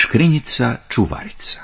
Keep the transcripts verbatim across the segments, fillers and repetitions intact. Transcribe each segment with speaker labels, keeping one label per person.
Speaker 1: Škrinjica čuvarica.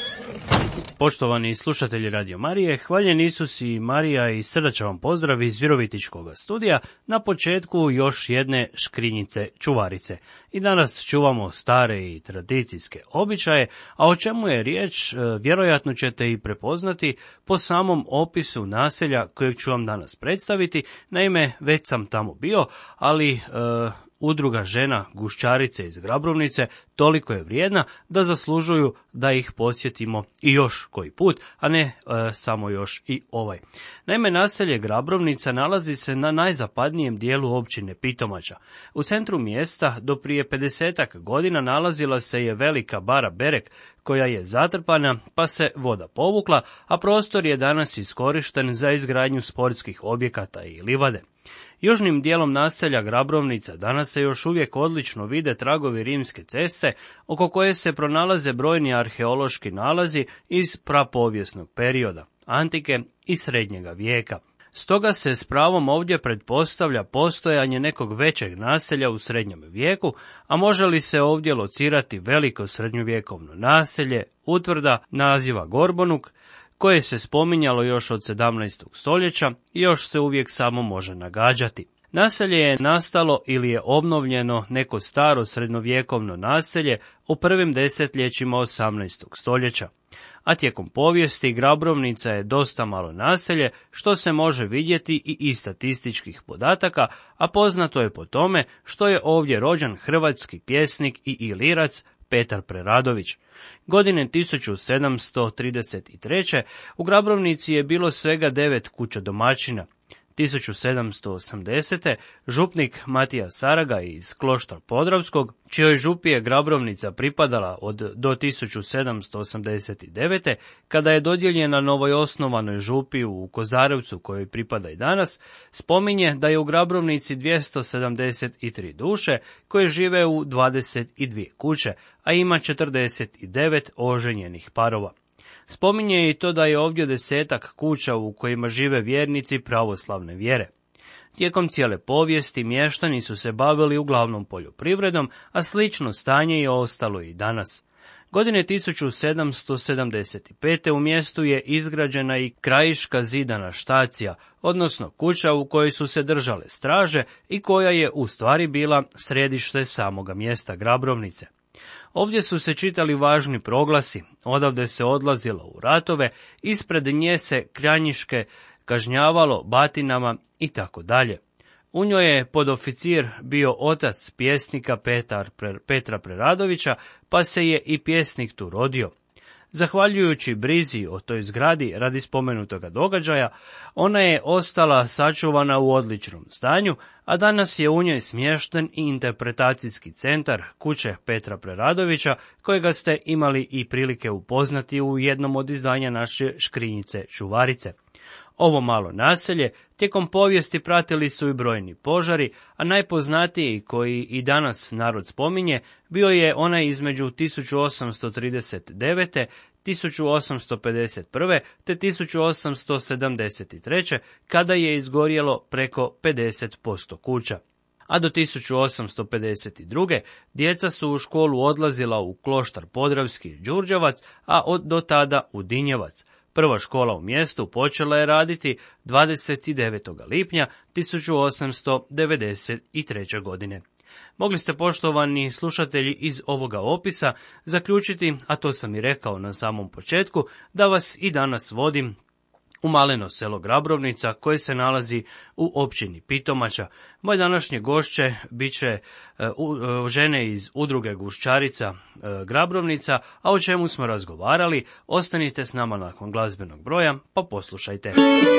Speaker 2: Poštovani slušatelji Radio Marije, hvaljen Isus i Marija i srdačan vam pozdrav iz Virovitičkog studija na početku još jedne škrinjice čuvarice. I danas čuvamo stare i tradicijske običaje, a o čemu je riječ vjerojatno ćete i prepoznati po samom opisu naselja kojeg ću vam danas predstaviti. Naime, već sam tamo bio, ali... E, Udruga žena Guščarice iz Grabrovnice toliko je vrijedna da zaslužuju da ih posjetimo i još koji put, a ne e, samo još i ovaj. Naime, naselje Grabrovnica nalazi se na najzapadnijem dijelu općine Pitomača. U centru mjesta do prije pedesetak godina nalazila se je velika bara Berek, koja je zatrpana pa se voda povukla, a prostor je danas iskorišten za izgradnju sportskih objekata i livade. Južnim dijelom naselja Grabrovnica danas se još uvijek odlično vide tragovi rimske ceste, oko koje se pronalaze brojni arheološki nalazi iz prapovijesnog perioda, antike i srednjega vijeka. Stoga se s pravom ovdje pretpostavlja postojanje nekog većeg naselja u srednjem vijeku, a može li se ovdje locirati veliko srednjovjekovno naselje, utvrda naziva Gorbonuk, koje se spominjalo još od sedamnaestog stoljeća i još se uvijek samo može nagađati. Naselje je nastalo ili je obnovljeno neko staro srednjovjekovno naselje u prvim desetljećima osamnaestog stoljeća. A tijekom povijesti Grabrovnica je dosta malo naselje, što se može vidjeti i iz statističkih podataka, a poznato je po tome što je ovdje rođen hrvatski pjesnik i ilirac Petar Preradović. Godine tisuću sedamsto trideset treće. u Grabrovnici je bilo svega devet kuća domaćina. tisuću sedamsto osamdesete. župnik Matija Saraga iz Kloštra Podravskog, čijoj župi je Grabrovnica pripadala od do tisuću sedamsto osamdeset devete. kada je dodijeljena novoj osnovanoj župi u Kozarevcu, kojoj pripada i danas, spominje da je u Grabrovnici dvjesto sedamdeset tri duše koje žive u dvadeset dvije kuće, a ima četrdeset devet oženjenih parova. Spominje i to da je ovdje desetak kuća u kojima žive vjernici pravoslavne vjere. Tijekom cijele povijesti mještani su se bavili uglavnom poljoprivredom, a slično stanje je ostalo i danas. Godine tisuću sedamsto sedamdeset pete. u mjestu je izgrađena i krajiška zidana štacija, odnosno kuća u kojoj su se držale straže i koja je u stvari bila središte samoga mjesta Grabrovnice. Ovdje su se čitali važni proglasi, odavde se odlazilo u ratove, ispred nje se Kranjiške kažnjavalo batinama i tako dalje. U njoj je podoficir bio otac pjesnika Petar, Petra Preradovića, pa se je i pjesnik tu rodio. Zahvaljujući brizi o toj zgradi radi spomenutoga događaja, ona je ostala sačuvana u odličnom stanju, a danas je u njoj smješten i interpretacijski centar kuće Petra Preradovića, kojega ste imali i prilike upoznati u jednom od izdanja naše škrinjice čuvarice. Ovo malo naselje tijekom povijesti pratili su i brojni požari, a najpoznatiji koji i danas narod spominje bio je onaj između tisuću osamsto trideset devete. tisuću osamsto pedeset prve. te tisuću osamsto sedamdeset treće. kada je izgorjelo preko pedeset posto kuća. A do tisuću osamsto pedeset druge. djeca su u školu odlazila u Kloštar Podravski Đurđevac, a od do tada u Dinjevac. Prva škola u mjestu počela je raditi dvadeset devetog lipnja tisuću osamsto devedeset treće. godine. Mogli ste, poštovani slušatelji, iz ovoga opisa zaključiti, a to sam i rekao na samom početku, da vas i danas vodim u maleno selo Grabrovnica koje se nalazi u općini Pitomača. Moje današnje gošće bit će uh, uh, žene iz udruge Guščarica uh, Grabrovnica, a o čemu smo razgovarali, ostanite s nama nakon glazbenog broja, pa poslušajte.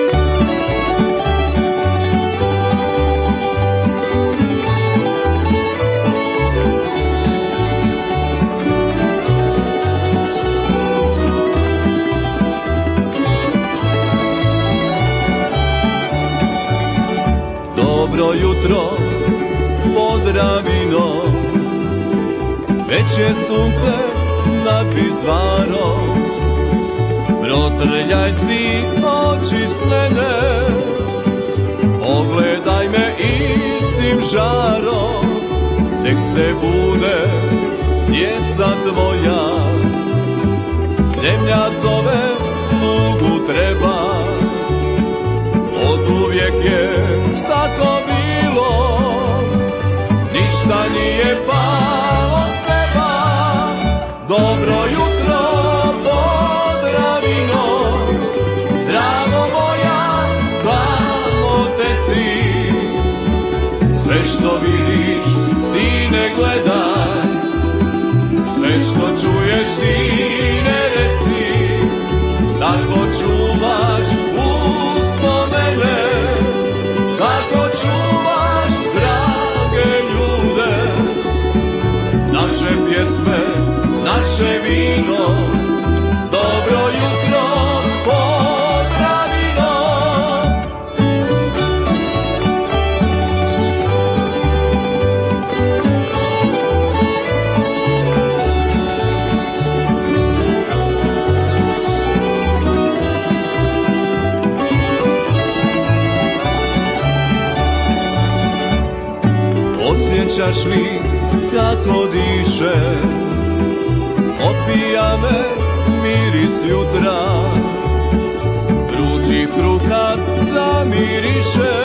Speaker 3: Dobro jutro, Podravino, već je sunce nad Prizvarom. Protrljaj si oči s mene, pogledaj me istim žarom. Nek se bude djeca tvoja, sve što čuješ ti ne reci, kako čuvaš uspomene, kako čuvaš drage ljude, naše pjesme, naše vino, dobro jutro, pozdravimo. Osjećaš li kako diše, opija me miris jutra, vrući kruhat zamiriše,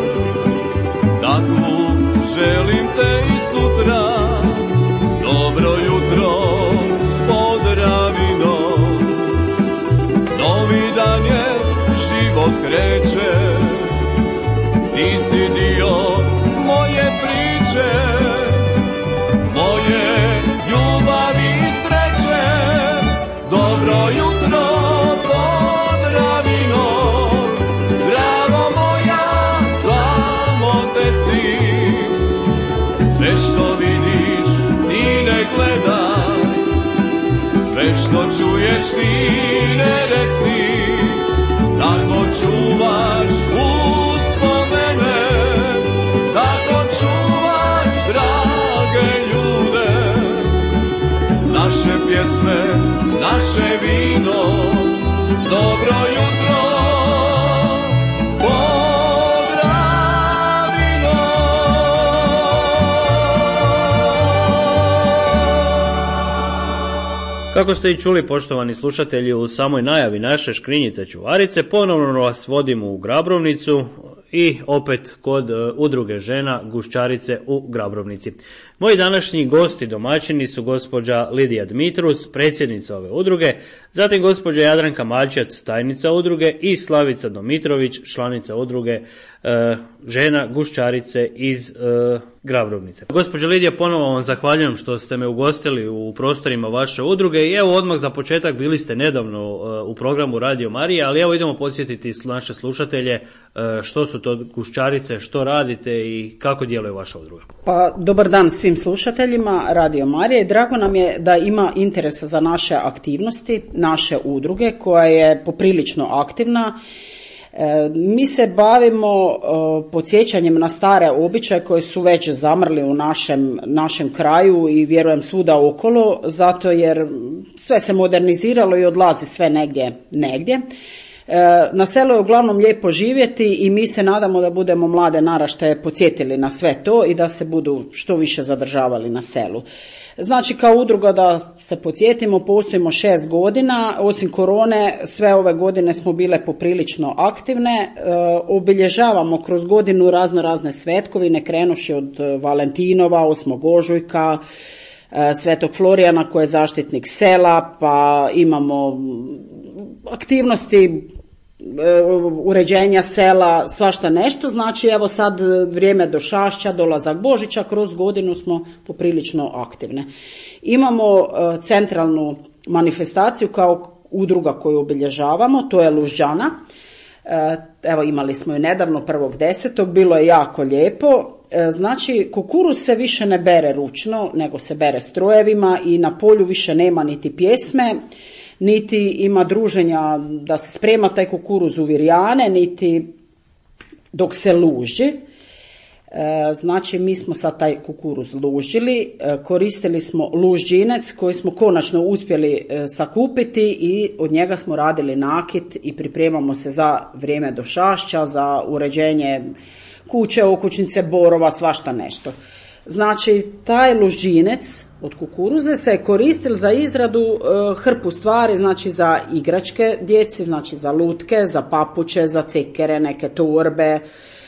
Speaker 3: takvu želim te i sutra, dobro jutro, pozdravino, novi dan je, život kreće, ti si dio moje priče, moje ljubavi i sreće, dobro jutro, pozdravino, drago moja, samo teci, sve što vidiš ti ne gledaj, sve što čuješ ti ne reci, tako čuvaš uspomene, tako čuvaš drage ljude, naše pjesme, naše vino, dobro jutro, pozdravino.
Speaker 2: Kako ste i čuli, poštovani slušatelji, u samoj najavi naše škrinjice čuvarice, ponovno vas vodimo u Grabrovnicu i opet kod udruge žena Guščarice u Grabrovnici. Moji današnji gosti domaćini su gospođa Lidija Dmitrus, predsjednica ove udruge, zatim gospođa Jadranka Mačac, tajnica udruge, i Slavica Domitrović, članica udruge e, žena Guščarice iz e, Grabrovnice. Gospođa Lidija, ponovo vam zahvaljujem što ste me ugostili u prostorima vaše udruge i evo odmah za početak, bili ste nedavno e, u programu Radio Marije, ali evo idemo podsjetiti naše slušatelje e, što su to Guščarice, što radite i kako djeluje vaša udruga.
Speaker 4: Pa, dobar dan svim slušateljima Radio Marije. Drago nam je da ima interesa za naše aktivnosti, naše udruge koja je poprilično aktivna. E, mi se bavimo e, podsjećanjem na stare običaje koji su već zamrli u našem, našem kraju i vjerujem svuda okolo, zato jer sve se moderniziralo i odlazi sve negdje negdje. Na selu je uglavnom lijepo živjeti i mi se nadamo da budemo mlade naraštaje podsjetili na sve to i da se budu što više zadržavali na selu. Znači, kao udruga, da se podsjetimo, postojimo šest godina, osim korone sve ove godine smo bile poprilično aktivne, e, obilježavamo kroz godinu razno razne svetkovine, krenuši od Valentinova, osmog ožujka, Svetog Florijana koji je zaštitnik sela, pa imamo aktivnosti uređenja sela, svašta nešto. Znači, evo sad vrijeme došašća, dolazak Božića, kroz godinu smo poprilično aktivne. Imamo centralnu manifestaciju kao udruga koju obilježavamo, to je Lužđana. Evo, imali smo ju nedavno, prvog desetog, bilo je jako lijepo. Znači, kukuruz se više ne bere ručno, nego se bere strojevima i na polju više nema niti pjesme, niti ima druženja da se sprema taj kukuruz u virjane, niti dok se luži. Znači, mi smo sad taj kukuruz lužili, koristili smo lužđinec koji smo konačno uspjeli sakupiti i od njega smo radili nakit i pripremamo se za vrijeme došašća, za uređenje kuće, okućnice, borova, svašta nešto. Znači, taj lužđinec od kukuruze se je koristil za izradu e, hrpu stvari, znači za igračke djeci, znači za lutke, za papuče, za cekere, neke torbe, e,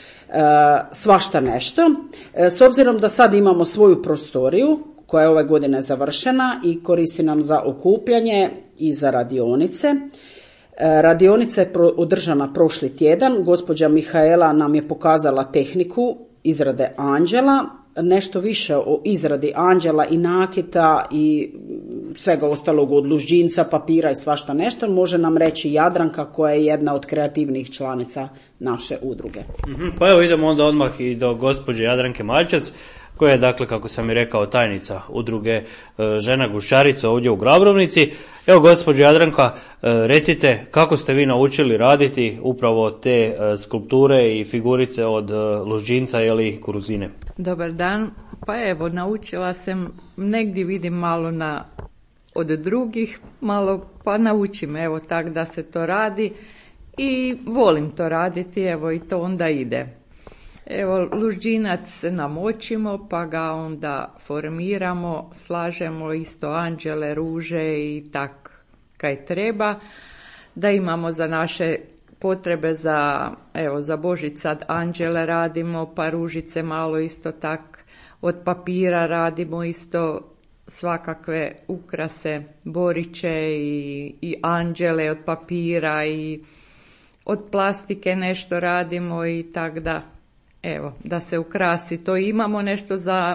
Speaker 4: svašta nešto. E, s obzirom da sad imamo svoju prostoriju koja je ove godine završena i koristi nam za okupljanje i za radionice. E, radionica je pro, održana prošli tjedan, gospođa Mihaela nam je pokazala tehniku izrade anđela, nešto više o izradi anđela i nakita i svega ostalog od lužđinca, papira i svašta nešto, može nam reći Jadranka koja je jedna od kreativnih članica naše udruge.
Speaker 2: Mm-hmm. Pa evo idemo onda odmah i do gospođe Jadranke Maljčac, koja je, dakle, kako sam i rekao, tajnica udruge e, Žena Gušćarica ovdje u Grabrovnici. Evo, gospođo Jadranka, e, recite kako ste vi naučili raditi upravo te e, skulpture i figurice od e, lužđinca ili kuruzine?
Speaker 5: Dobar dan. Pa evo, naučila sam, negdje vidim malo na, od drugih, malo pa naučim, evo, tak da se to radi i volim to raditi, evo, i to onda ide. Evo, lužđinac namočimo, pa ga onda formiramo, slažemo isto anđele, ruže i tak kaj treba, da imamo za naše potrebe za, evo, za Božić sad anđele radimo, pa ružice malo isto tak, od papira radimo isto svakakve ukrase, boriće i, i anđele od papira i od plastike nešto radimo i tak da, evo, da se ukrasi. To imamo nešto za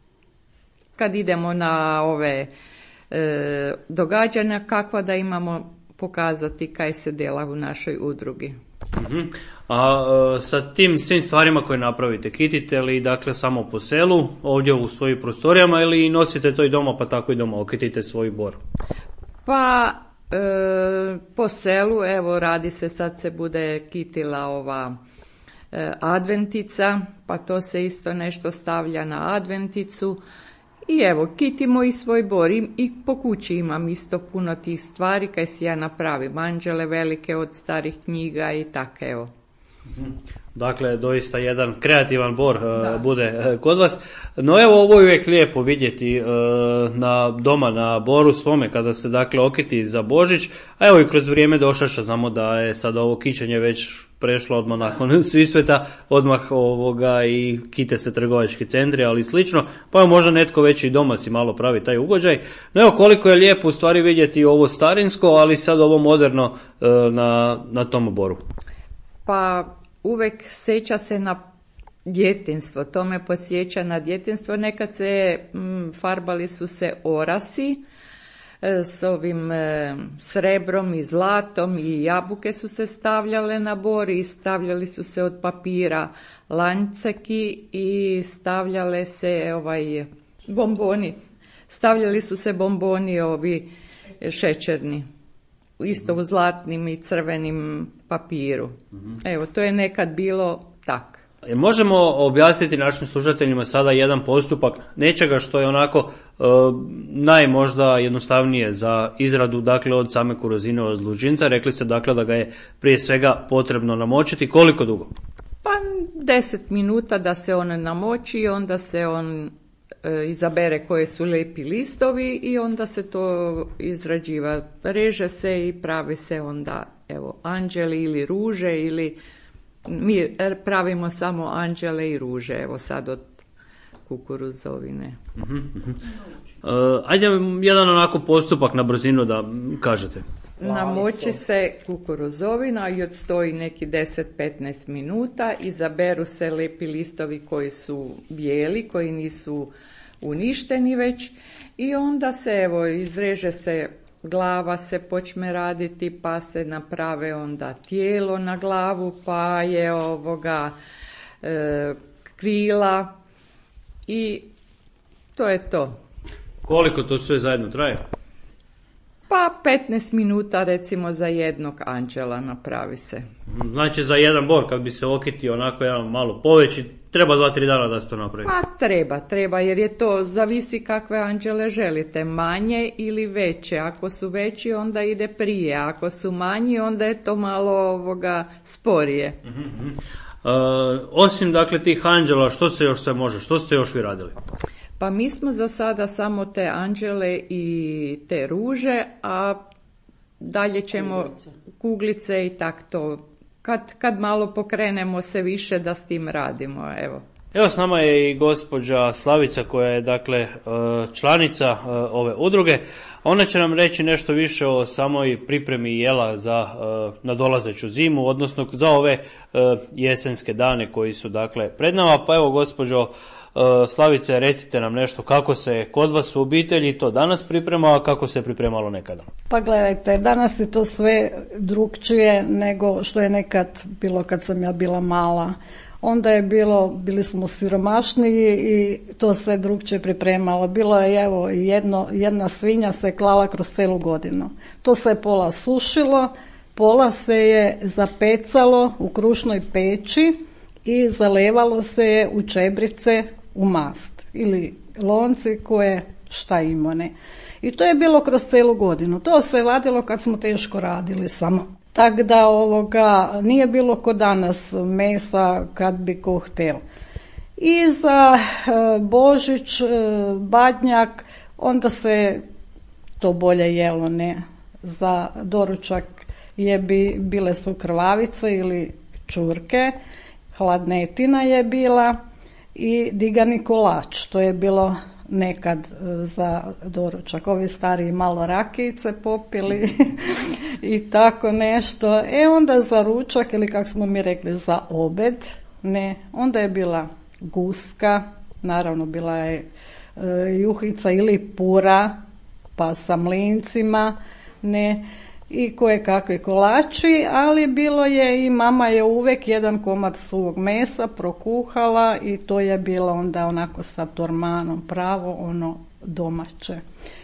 Speaker 5: kad idemo na ove e, događanja, kakva da imamo pokazati kaj se dela u našoj udrugi.
Speaker 2: Uh-huh. A e, sa tim svim stvarima koje napravite, kitite li, dakle, samo po selu, ovdje u svojim prostorijama, ili nosite to i doma, pa tako i doma okitite svoj bor?
Speaker 5: Pa e, po selu, evo, radi se, sad se bude kitila ova e, adventica, pa to se isto nešto stavlja na adventicu. I evo, kitimo i svoj bor. I, i po kući imam isto puno tih stvari kaj si ja napravim. Anđele velike od starih knjiga i tako, evo.
Speaker 2: Dakle, doista jedan kreativan bor uh, bude uh, kod vas. No evo, ovo je uvijek lijepo vidjeti uh, na doma, na boru svome, kada se, dakle, okiti za Božić. A evo i kroz vrijeme došaša, znamo da je sad ovo kićenje već prešlo odmah nakon Svisveta, odmah ovoga i kite se trgovački centri, ali slično. Pa evo, možda netko već i doma si malo pravi taj ugođaj. No evo, koliko je lijepo u stvari vidjeti ovo starinsko, ali sad ovo moderno uh, na, na tom boru.
Speaker 5: Pa uvek sjeća se na djetinstvo, to me podsjeća na djetinstvo. Nekad se m, farbali su se orasi e, s ovim e, srebrom i zlatom i jabuke su se stavljale na bor i stavljali su se od papira lanceki i stavljale se ovaj bomboni. Stavljali su se bomboni ovi šećerni. Isto u zlatnim i crvenim papiru. Mm-hmm. Evo, to je nekad bilo tak.
Speaker 2: Možemo objasniti našim slušateljima sada jedan postupak nečega što je onako e, najmožda jednostavnije za izradu, dakle, od same kuruzine, od lužđinca. Rekli ste, dakle, da ga je prije svega potrebno namočiti. Koliko dugo?
Speaker 5: Pa deset minuta da se on namoči, onda se on e, izabere koje su lijepi listovi i onda se to izrađiva. Reže se i pravi se onda, evo, anđeli ili ruže, ili mi pravimo samo anđele i ruže, evo sad od kukuruzovine.
Speaker 2: Uh-huh, uh-huh. Uh, ajde jedan onako postupak na brzinu da kažete.
Speaker 5: Namoči se kukuruzovina i odstoji neki deset do petnaest minuta, izaberu se lijepi listovi koji su bijeli, koji nisu uništeni već, i onda se, evo, izreže se glava, se počne raditi, pa se naprave onda tijelo na glavu, pa je ovoga e, krila i to je to.
Speaker 2: Koliko to sve zajedno traje?
Speaker 5: Pa petnaest minuta recimo za jednog anđela napravi se.
Speaker 2: Znači za jedan bor kad bi se okitio onako jedan malo poveći, treba dva, tri dana da se to napravi?
Speaker 5: Pa treba, treba, jer je to, zavisi kakve anđele želite, manje ili veće. Ako su veći onda ide prije, ako su manji onda je to malo ovoga sporije.
Speaker 2: Uh-huh. Uh, osim, dakle, tih anđela, što se još sve može, što ste još vi radili?
Speaker 5: Pa mi smo za sada samo te anđele i te ruže, a dalje ćemo kuglice, kuglice i tak to. Kad, kad malo pokrenemo se više da s tim radimo, evo.
Speaker 2: Evo s nama je i gospođa Slavica koja je dakle članica ove udruge. Ona će nam reći nešto više o samoj pripremi jela za nadolazeću zimu, odnosno za ove jesenske dane koji su dakle pred nama. Pa evo gospođo Slavice, recite nam nešto kako se kod vas u obitelji to danas priprema, a kako se pripremalo nekada.
Speaker 6: Pa gledajte, danas je to sve drukčije nego što je nekad bilo kad sam ja bila mala. Onda je bilo, bili smo siromašniji i to se drukčije pripremalo. Bilo je evo jedno, jedna svinja se klala kroz celu godinu. To se je pola sušilo, pola se je zapecalo u krušnoj peći i zalevalo se je u čebrice u mast ili lonci koje šta imane. I to je bilo kroz celu godinu. To se vadilo kad smo teško radili samo. Tako da ovoga nije bilo ko danas mesa kad bi ko htjel. I za e, Božić, e, Badnjak, onda se to bolje jelo, ne. Za doručak je bi, bile su krvavice ili čurke, hladnetina je bila i digani kolač, to je bilo nekad za doručak. Ovi stariji malo rakijice popili i tako nešto. E onda za ručak ili kako smo mi rekli za obed, ne, onda je bila guska, naravno bila je e, juhica ili pura, pa sa mlincima, ne, i koje kakve kolači, ali bilo je i mama je uvijek jedan komad suvog mesa prokuhala i to je bilo onda onako sa tormanom pravo ono domaće.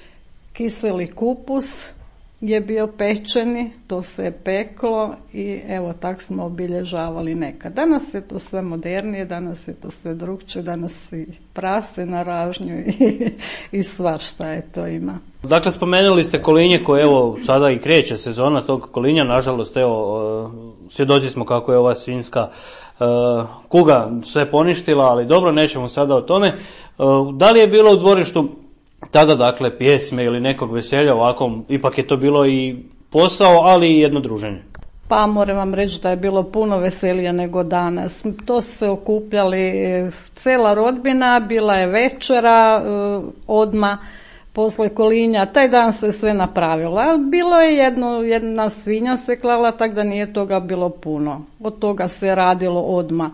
Speaker 6: Kiseli kupus je bio pečeni, to se je peklo i evo tak smo obilježavali nekad. Danas je to sve modernije, danas je to sve drukčije, danas i prase na ražnju i, i svašta je to ima.
Speaker 2: Dakle, spomenuli ste kolinje koje evo sada i kreće sezona tog kolinja, nažalost evo svjedoci smo kako je ova svinjska uh, kuga sve poništila, ali dobro, nećemo sada o tome. Uh, da li je bilo u dvorištu tada dakle pjesme ili nekog veselja, ovako ipak je to bilo i posao, ali i jedno druženje?
Speaker 6: Pa moram vam reći da je bilo puno veselija nego danas. To su se okupljali cela rodbina, bila je večera odma posle kolinja, taj dan se sve napravilo. Bilo je jedno, jedna svinja se klala, tako da nije toga bilo puno. Od toga se radilo odma.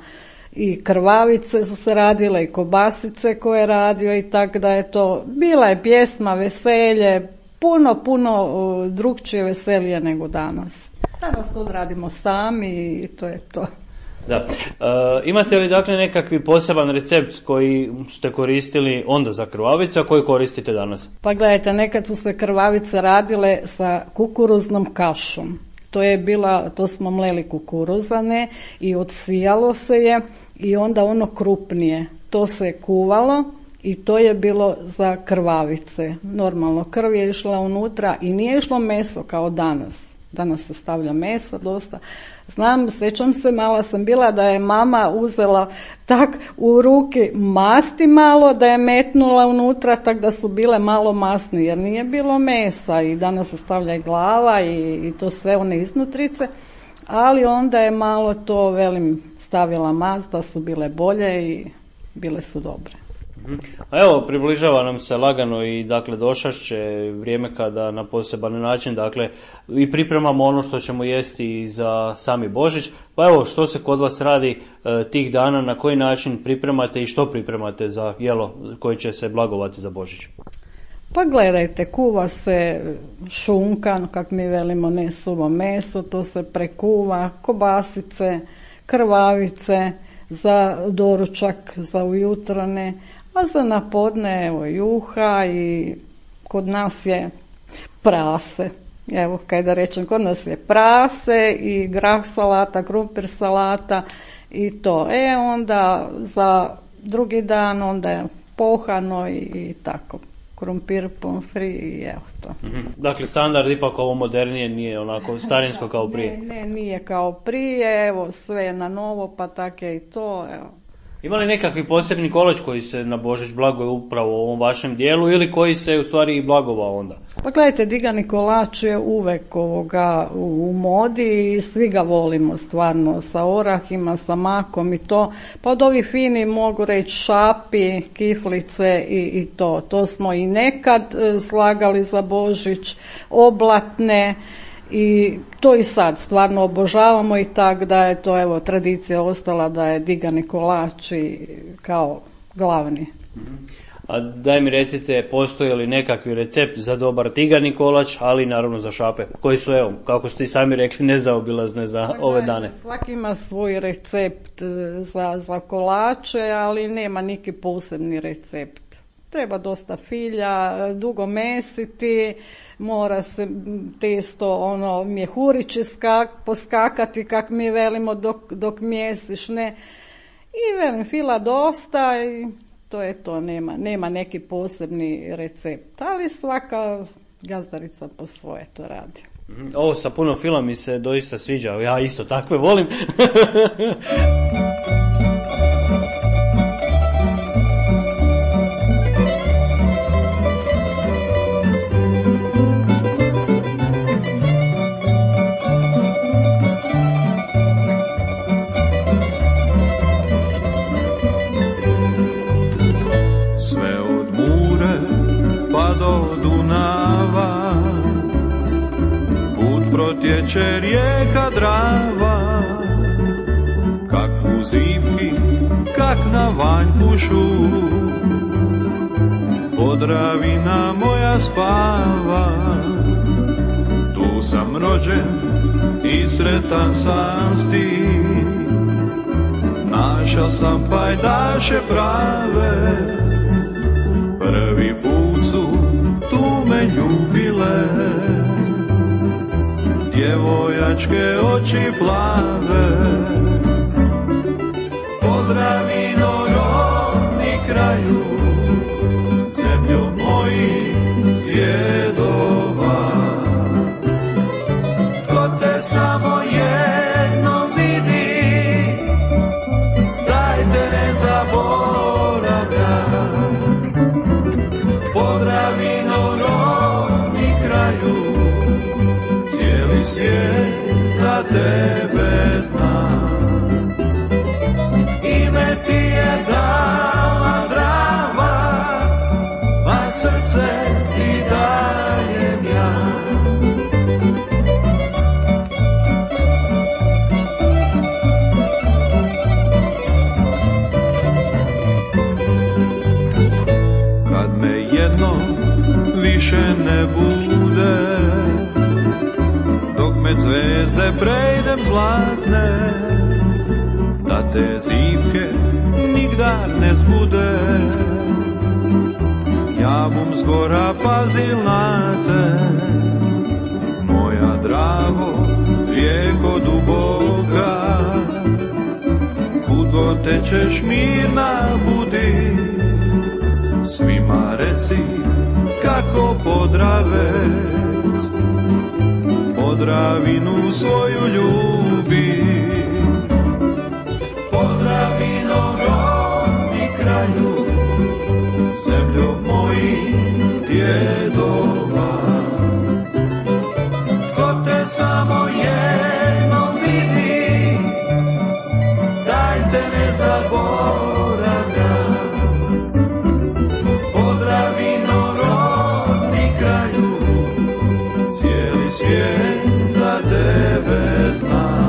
Speaker 6: I krvavice su se radile i kobasice koje je radio i tako da je to, bila je pjesma, veselje, puno, puno drukčije veselije nego danas. Danas to odradimo sami i to je to.
Speaker 2: Da. E, imate li dakle nekakvi poseban recept koji ste koristili onda za krvavice, a koji koristite danas?
Speaker 6: Pa gledajte, nekad su se krvavice radile sa kukuruznom kašom. To je bila, to smo mleli kukuruzane i odsijalo se je i onda ono krupnije. To se je kuvalo i to je bilo za krvavice. Normalno, krv je išla unutra i nije išlo meso kao danas. Danas se stavlja meso dosta. Znam, sjećam se, mala sam bila da je mama uzela tak u ruke masti malo, da je metnula unutra, tak da su bile malo masne, jer nije bilo mesa i danas se stavlja i glava i, i to sve one iznutrice, ali onda je malo to, velim, stavila mast da su bile bolje i bile su dobre.
Speaker 2: A evo, približava nam se lagano i dakle došašće vrijeme kada na poseban način dakle i pripremamo ono što ćemo jesti i za sami Božić. Pa evo, što se kod vas radi e, tih dana, na koji način pripremate i što pripremate za jelo koje će se blagovati za Božić?
Speaker 6: Pa gledajte, kuva se šunka, kak mi velimo, ne suvo meso, to se prekuva, kobasice, krvavice, za doručak, za ujutrone, a za napodne evo juha i kod nas je prase. Evo, kaj da rečem, kod nas je prase i grah salata, krumpir salata i to. E onda za drugi dan onda je pohano i, i tako. Krumpir, pomfri i evo to.
Speaker 2: Mm-hmm. Dakle, standard ipak ovo modernije, nije onako starinsko kao prije.
Speaker 6: Ne, ne, nije kao prije, evo sve je na novo, pa tako je i to, evo.
Speaker 2: Ima li nekakvi posebni kolač koji se na Božić blaguje upravo u ovom vašem dijelu ili koji se u stvari i blagovao onda?
Speaker 6: Pa gledajte, digani kolač je uvek ovoga u, u modi i svi ga volimo stvarno, sa orahima, sa makom i to. Pa od ovih fini mogu reći šapi, kiflice i, i to. To smo i nekad e, slagali za Božić, oblatne. I to i sad stvarno obožavamo i tak da je to evo tradicija ostala da je digani kolač i kao glavni.
Speaker 2: A daj mi recite, postoji li nekakvi recept za dobar digani kolač, ali naravno za šape, koji su, evo, kako ste i sami rekli, nezaobilazne za pa, ove dane?
Speaker 6: Svaki ima svoj recept za, za kolače, ali nema neki posebni recept. Treba dosta filja, dugo mesiti, mora se testo ono mjehurići skak, poskakati kak mi velimo dok, dok mjesiš, ne. I velim fila dosta i to je to, nema, nema neki posebni recept, ali svaka gazdarica po svoje to radi.
Speaker 2: Ovo sa puno fila mi se doista sviđa, ja isto takve volim.
Speaker 3: Protječe rijeka Drava, kak u zimki, kak na vanj pušu. Podravina moja spava, tu sam rođen i sretan sam s tim. Našao sam pajdaše prave, prvi put su tu me ljubile. Djevojačke oči plave, Podravino rodni kraju, zemljo mojih djedova. Ko te samo jednom vidi, daj te ne zaboravlja. Podravino rodni kraju, cijeli svijet za tebe zna. Ime ti je dala Drava, a srce ti dajem ja. Kad me jednom više ne bude, dok me zvezde prejdem zlatne, da te zimke nigdar ne zbude, ja bum zgora pazil na te, moja Dravo, rijeko duboka, kud god tečeš mirna budi, svima reci kako Podravec Podravinu svoju ljubi. Podravino rodni kraju, zemljo mojih djedova. Ko te samo jednom vidi, daj te ne zaboravlja. Podravino rodni kraju, cijeli svijet za tebe zna.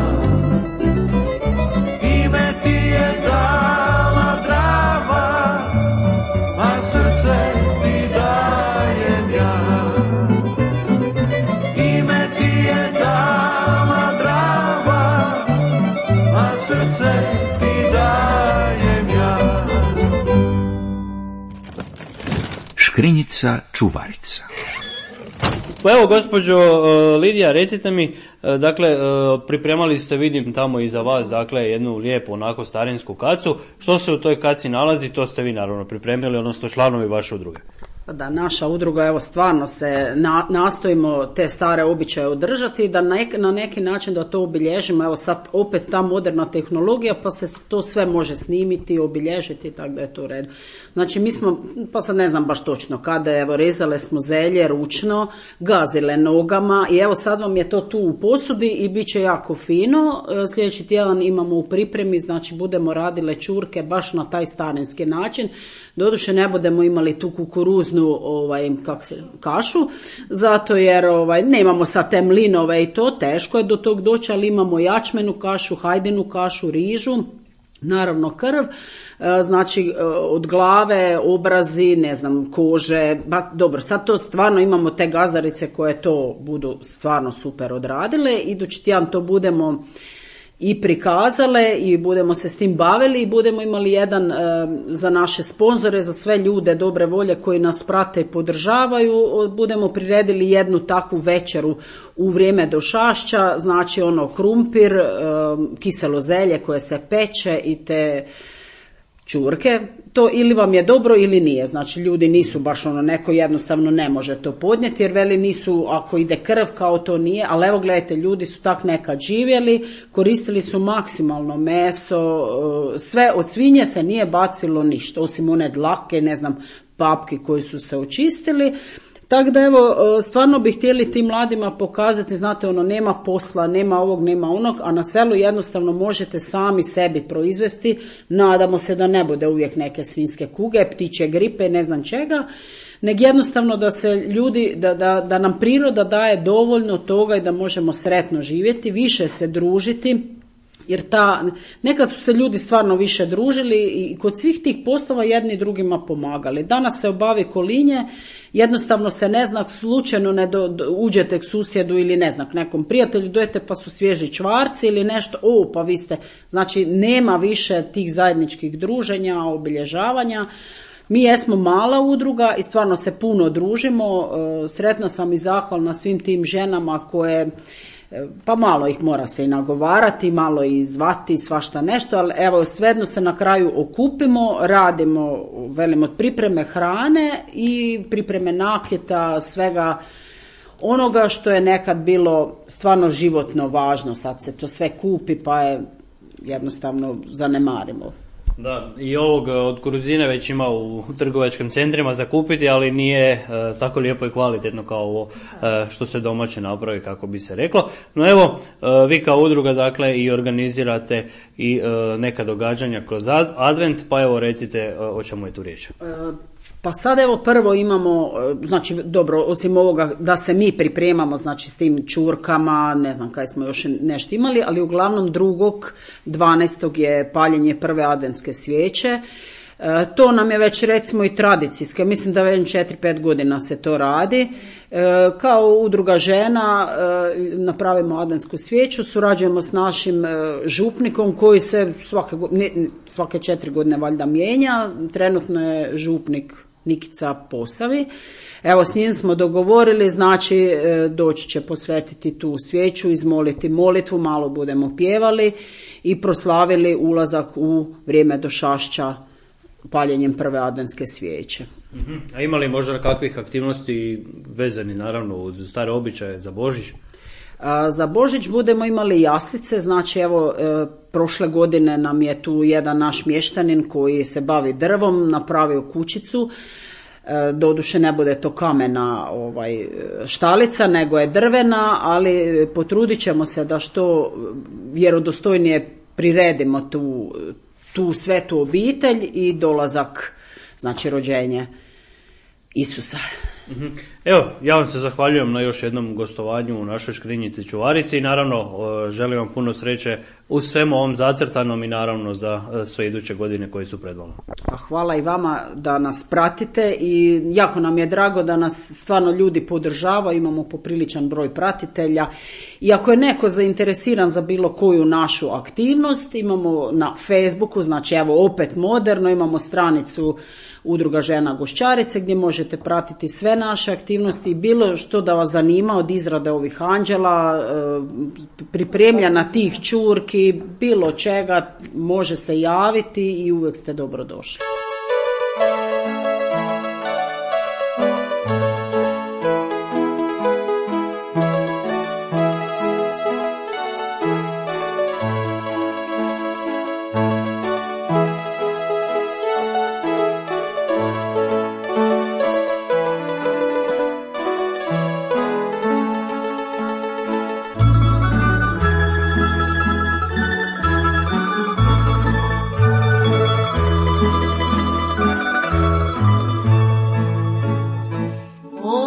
Speaker 3: Ime ti je dala Drava, a srce ti dajem ja. Ime ti je dala Drava, a srce ti dajem ja.
Speaker 1: Škrinjica čuvarica.
Speaker 2: Pa evo, gospođo Lidija, recite mi, dakle, pripremali ste, vidim tamo iza vas, dakle, jednu lijepu, onako starinsku kacu. Što se u toj kaci nalazi, to ste vi naravno pripremili, odnosno članovi vaše udruge.
Speaker 4: Da, naša udruga, evo stvarno se na, nastojimo te stare običaje održati, da na, na neki način da to obilježimo. Evo sad opet ta moderna tehnologija, pa se to sve može snimiti, obilježiti, tako da je to u redu. Znači mi smo, pa sad ne znam baš točno kada, evo rezale smo zelje ručno, gazile nogama i evo sad vam je to tu u posudi i bit će jako fino. Sljedeći tjedan imamo u pripremi, znači budemo radile čurke baš na taj starinski način. Doduše ne budemo imali tu kukuruznu ovaj, kak se, kašu, zato jer ovaj, nemamo sad te mlinove i to, teško je do tog doći, ali imamo jačmenu kašu, hajdinu kašu, rižu, naravno krv, znači od glave, obrazi, ne znam, kože, ba, dobro, sad to stvarno imamo te gazdarice koje to budu stvarno super odradile, idući tjedan to budemo i prikazale i budemo se s tim bavili i budemo imali jedan e, za naše sponzore, za sve ljude dobre volje koji nas prate i podržavaju, budemo priredili jednu takvu večeru u vrijeme došašća, znači ono krumpir, e, kiselo zelje koje se peče i te čurke, to ili vam je dobro ili nije, znači ljudi nisu baš ono, neko jednostavno ne može to podnijeti jer veli nisu, ako ide krv kao to nije, ali evo gledajte, ljudi su tak nekad živjeli, koristili su maksimalno meso, sve od svinje se nije bacilo ništa, osim one dlake, ne znam, papki koji su se očistili. Tako da evo, stvarno bi htjeli tim mladima pokazati, znate, ono, nema posla, nema ovog, nema onog, a na selu jednostavno možete sami sebi proizvesti, nadamo se da ne bude uvijek neke svinjske kuge, ptiče gripe, ne znam čega, nego jednostavno da se ljudi, da, da, da nam priroda daje dovoljno toga i da možemo sretno živjeti, više se družiti, jer ta, nekad su se ljudi stvarno više družili i kod svih tih poslova jedni drugima pomagali. Danas se obavi kolinje, jednostavno se ne zna, slučajno ne do, do, uđete k susjedu ili ne znam, k nekom prijatelju, dojete pa su svježi čvarci ili nešto, o pa vi ste, znači nema više tih zajedničkih druženja, obilježavanja. Mi jesmo mala udruga i stvarno se puno družimo, sretna sam i zahvalna svim tim ženama koje, pa malo ih mora se i nagovarati, malo i zvati, svašta nešto, ali evo svejedno se na kraju okupimo, radimo, velim, od pripreme hrane i pripreme nakita, svega onoga što je nekad bilo stvarno životno važno, sad se to sve kupi pa je jednostavno zanemarimo.
Speaker 2: Da, i ovog od kuruzine već ima u trgovačkim centrima za kupiti, ali nije e, tako lijepo i kvalitetno kao ovo e, što se domaće napravi, kako bi se reklo. No evo, e, vi kao udruga dakle i organizirate i e, neka događanja kroz advent, pa evo recite e, o čemu je tu riječ.
Speaker 4: E, Pa sad evo prvo imamo, znači dobro, osim ovoga da se mi pripremamo, znači s tim čurkama, ne znam kaj smo još nešto imali, ali uglavnom drugog dvanaestog je paljenje prve adventske svijeće. E, to nam je već recimo i tradicijske, mislim da već četiri pet godina se to radi. E, kao udruga žena e, napravimo adventsku svijeću, surađujemo s našim e, župnikom koji se svake, ne, svake četiri godine valjda mijenja, trenutno je župnik Nikica Posavi. Evo s njim smo dogovorili, znači e, doći će posvetiti tu svijeću, izmoliti molitvu, malo budemo pjevali i proslavili ulazak u vrijeme došašća paljenjem prve adventske svijeće.
Speaker 2: Uh-huh. A ima li možda kakvih aktivnosti vezani naravno uz stare običaje za Božić?
Speaker 4: A, za Božić budemo imali jaslice, znači evo e, prošle godine nam je tu jedan naš mještanin koji se bavi drvom napravio kućicu. E, doduše ne bude to kamena ovaj, štalica, nego je drvena, ali potrudit ćemo se da što vjerodostojnije priredimo tu tu svetu obitelj i dolazak, znači rođenje Isusa.
Speaker 2: Evo, ja vam se zahvaljujem na još jednom gostovanju u našoj Škrinjici Čuvarici i naravno želim vam puno sreće u svemu ovom zacrtanom i naravno za sve iduće godine koje su pred vama.
Speaker 4: Hvala i vama da nas pratite i jako nam je drago da nas stvarno ljudi podržavaju, imamo popriličan broj pratitelja i ako je neko zainteresiran za bilo koju našu aktivnost, imamo na Facebooku, znači evo opet moderno, imamo stranicu Udruga žena Gošćarice gdje možete pratiti sve naše aktivnosti i bilo što da vas zanima od izrade ovih anđela, pripremljena tih čurki, bilo čega može se javiti i uvijek ste dobrodošli.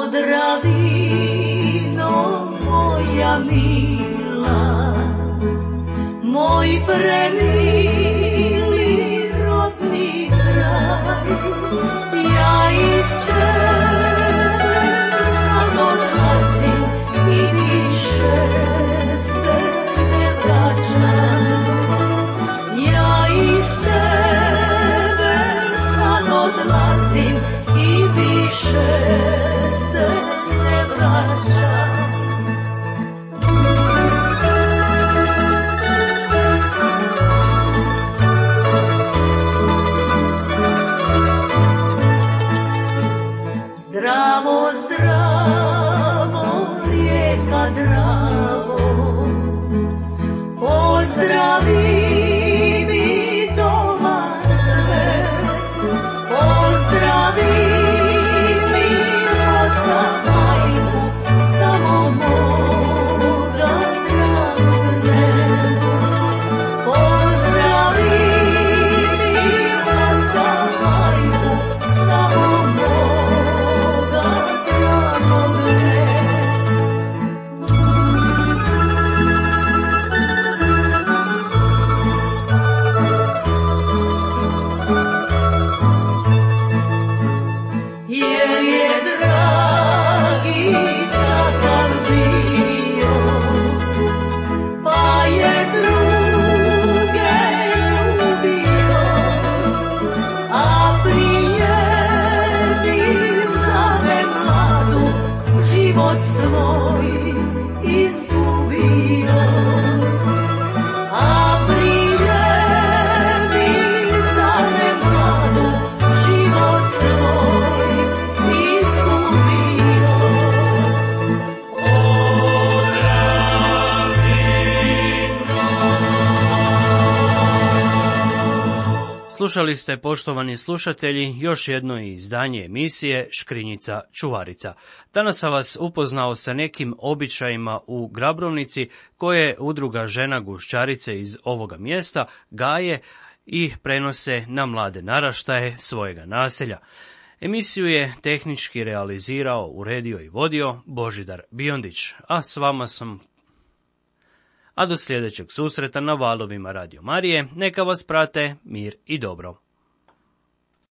Speaker 7: Podravino moja mila, moj premili rodni kraj, ja iz tebe sad odlazim i više se ne vraćam. Ja iz tebe sad odlazim i više se ne vraćam. Zdravo, zdravo, rijeka Dravo, pozdravi mi doma sve, pozdravi mi oca, majku, samo moga dragne. Pozdravi mi oca, majku, samo moga dragne. Jer je dragi takav bio, pa je druge ljubio, a prije bi za me mladu život svoj izgubio. A prije bi za me mladu život svoj izgubio.
Speaker 2: Slušali ste, poštovani slušatelji, još jedno izdanje emisije Škrinjica čuvarica. Danas sam vas upoznao sa nekim običajima u Grabrovnici koje udruga žena Guščarice iz ovoga mjesta gaje i prenose na mlade naraštaje svojega naselja. Emisiju je tehnički realizirao, uredio i vodio Božidar Biondić, a s vama sam a do sljedećeg susreta na valovima Radio Marije, neka vas prate mir i dobro.